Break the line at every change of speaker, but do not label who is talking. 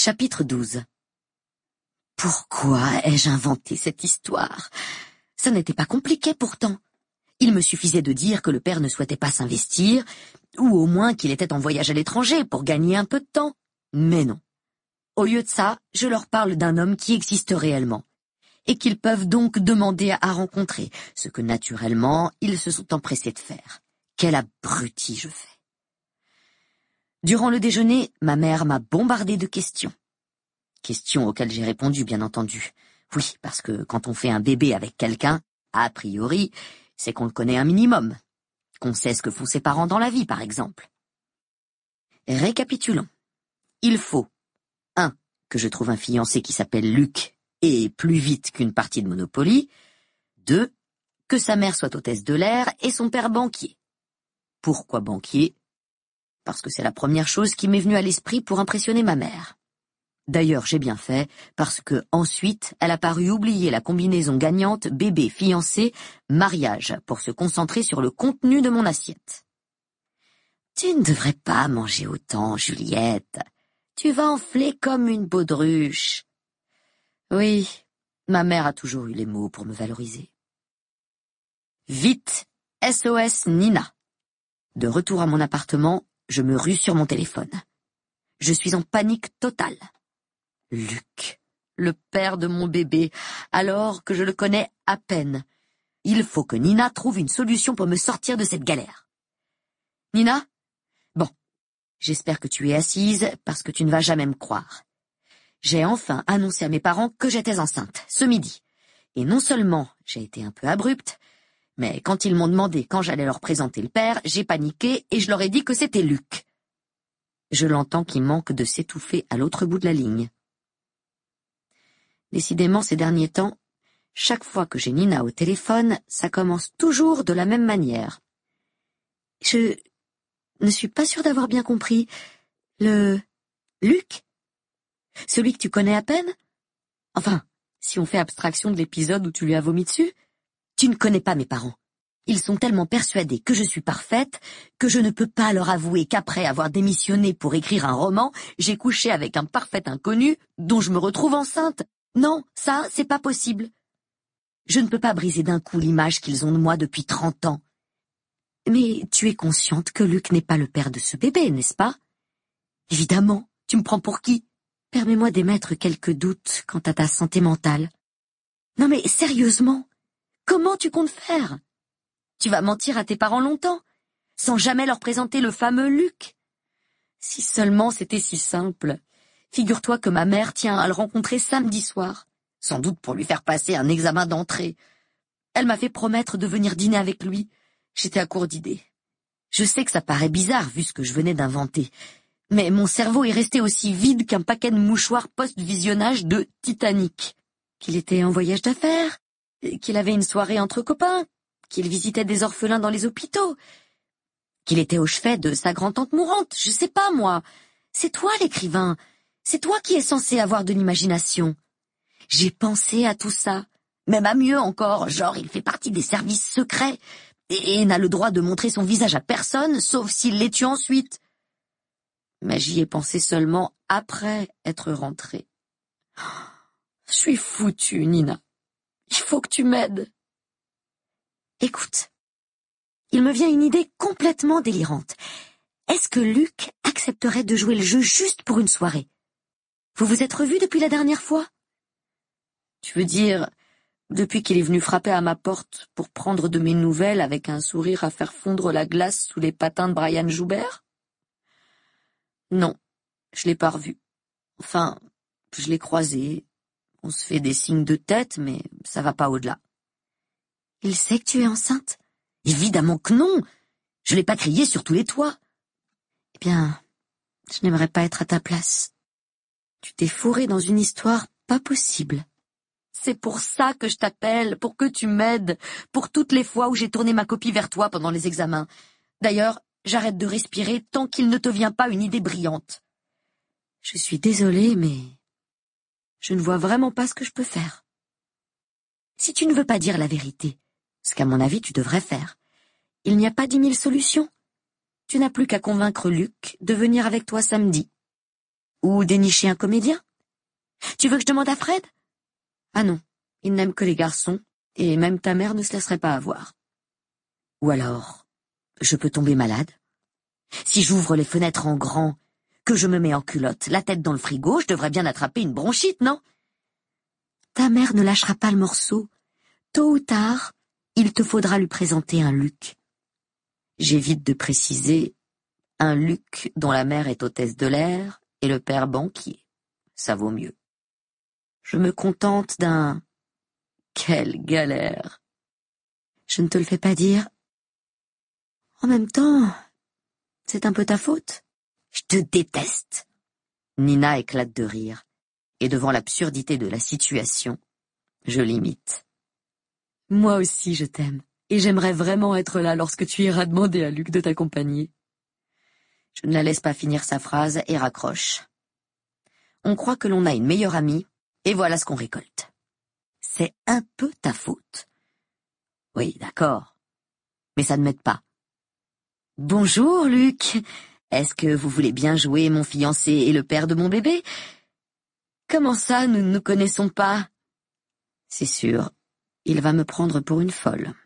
Chapitre 12. Pourquoi ai-je inventé cette histoire? Ça n'était pas compliqué pourtant. Il me suffisait de dire que le père ne souhaitait pas s'investir, ou au moins qu'il était en voyage à l'étranger pour gagner un peu de temps. Mais non. Au lieu de ça, je leur parle d'un homme qui existe réellement, et qu'ils peuvent donc demander à rencontrer, ce que naturellement ils se sont empressés de faire. Quel abruti je fais. Durant le déjeuner, ma mère m'a bombardé de questions. Questions auxquelles j'ai répondu, bien entendu. Oui, parce que quand on fait un bébé avec quelqu'un, a priori, c'est qu'on le connaît un minimum, qu'on sait ce que font ses parents dans la vie, par exemple. Récapitulons. Il faut 1. Que je trouve un fiancé qui s'appelle Luc et plus vite qu'une partie de Monopoly. 2. Que sa mère soit hôtesse de l'air et son père banquier. Pourquoi banquier? Parce que c'est la première chose qui m'est venue à l'esprit pour impressionner ma mère. D'ailleurs, j'ai bien fait, parce que ensuite, elle a paru oublier la combinaison gagnante bébé, fiancé, mariage, pour se concentrer sur le contenu de mon assiette. Tu ne devrais pas manger autant, Juliette. Tu vas enfler comme une baudruche. Oui, ma mère a toujours eu les mots pour me valoriser. Vite, SOS Nina. De retour à mon appartement, je me rue sur mon téléphone. Je suis en panique totale. Luc, le père de mon bébé, alors que je le connais à peine. Il faut que Nina trouve une solution pour me sortir de cette galère. Nina? Bon, j'espère que tu es assise parce que tu ne vas jamais me croire. J'ai enfin annoncé à mes parents que j'étais enceinte, ce midi. Et non seulement j'ai été un peu abrupte, mais quand ils m'ont demandé quand j'allais leur présenter le père, j'ai paniqué et je leur ai dit que c'était Luc. Je l'entends qui manque de s'étouffer à l'autre bout de la ligne. Décidément, ces derniers temps, chaque fois que j'ai Nina au téléphone, ça commence toujours de la même manière. Je ne suis pas sûre d'avoir bien compris. Le Luc? Celui que tu connais à peine? Enfin, si on fait abstraction de l'épisode où tu lui as vomi dessus, tu ne connais pas mes parents. Ils sont tellement persuadés que je suis parfaite que je ne peux pas leur avouer qu'après avoir démissionné pour écrire un roman, j'ai couché avec un parfait inconnu dont je me retrouve enceinte. Non, ça, c'est pas possible. Je ne peux pas briser d'un coup l'image qu'ils ont de moi depuis 30 ans. Mais tu es consciente que Luc n'est pas le père de ce bébé, n'est-ce pas? Évidemment, tu me prends pour qui? Permets-moi d'émettre quelques doutes quant à ta santé mentale. Non mais sérieusement, comment tu comptes faire? Tu vas mentir à tes parents longtemps, sans jamais leur présenter le fameux Luc? Si seulement c'était si simple. Figure-toi que ma mère tient à le rencontrer samedi soir, sans doute pour lui faire passer un examen d'entrée. Elle m'a fait promettre de venir dîner avec lui. J'étais à court d'idées. Je sais que ça paraît bizarre vu ce que je venais d'inventer, mais mon cerveau est resté aussi vide qu'un paquet de mouchoirs post-visionnage de Titanic. Qu'il était en voyage d'affaires, qu'il avait une soirée entre copains, qu'il visitait des orphelins dans les hôpitaux, qu'il était au chevet de sa grand-tante mourante, je sais pas moi. C'est toi l'écrivain. C'est toi qui es censé avoir de l'imagination. J'ai pensé à tout ça, même à mieux encore, genre il fait partie des services secrets et n'a le droit de montrer son visage à personne, sauf s'il les tue ensuite. Mais j'y ai pensé seulement après être rentrée. Je suis foutue, Nina. Il faut que tu m'aides. Écoute, il me vient une idée complètement délirante. Est-ce que Luc accepterait de jouer le jeu juste pour une soirée? Vous vous êtes revus depuis la dernière fois? Tu veux dire, depuis qu'il est venu frapper à ma porte pour prendre de mes nouvelles avec un sourire à faire fondre la glace sous les patins de Brian Joubert? Non, je l'ai pas revu. Enfin, je l'ai croisé. On se fait des signes de tête, mais ça va pas au-delà. Il sait que tu es enceinte? Évidemment que non. Je l'ai pas crié sur tous les toits. Eh bien, je n'aimerais pas être à ta place. Tu t'es fourré dans une histoire pas possible. C'est pour ça que je t'appelle, pour que tu m'aides, pour toutes les fois où j'ai tourné ma copie vers toi pendant les examens. D'ailleurs, j'arrête de respirer tant qu'il ne te vient pas une idée brillante. Je suis désolée, mais je ne vois vraiment pas ce que je peux faire. Si tu ne veux pas dire la vérité, ce qu'à mon avis tu devrais faire, il n'y a pas 10 000 solutions. Tu n'as plus qu'à convaincre Luc de venir avec toi samedi. Ou dénicher un comédien? Tu veux que je demande à Fred? Ah non, il n'aime que les garçons, et même ta mère ne se laisserait pas avoir. Ou alors, je peux tomber malade? Si j'ouvre les fenêtres en grand, que je me mets en culotte, la tête dans le frigo, je devrais bien attraper une bronchite, non? Ta mère ne lâchera pas le morceau. Tôt ou tard, il te faudra lui présenter un Luc. J'évite de préciser un Luc dont la mère est hôtesse de l'air et le père banquier. Ça vaut mieux. Je me contente d'un « quelle galère ». Je ne te le fais pas dire. En même temps, c'est un peu ta faute. Je te déteste. Nina éclate de rire, et devant l'absurdité de la situation, je l'imite. Moi aussi je t'aime, et j'aimerais vraiment être là lorsque tu iras demander à Luc de t'accompagner. Je ne la laisse pas finir sa phrase et raccroche. On croit que l'on a une meilleure amie, et voilà ce qu'on récolte. C'est un peu ta faute. Oui, d'accord, mais ça ne m'aide pas. Bonjour, Luc. Est-ce que vous voulez bien jouer mon fiancé et le père de mon bébé? Comment ça, nous ne nous connaissons pas? C'est sûr, il va me prendre pour une folle.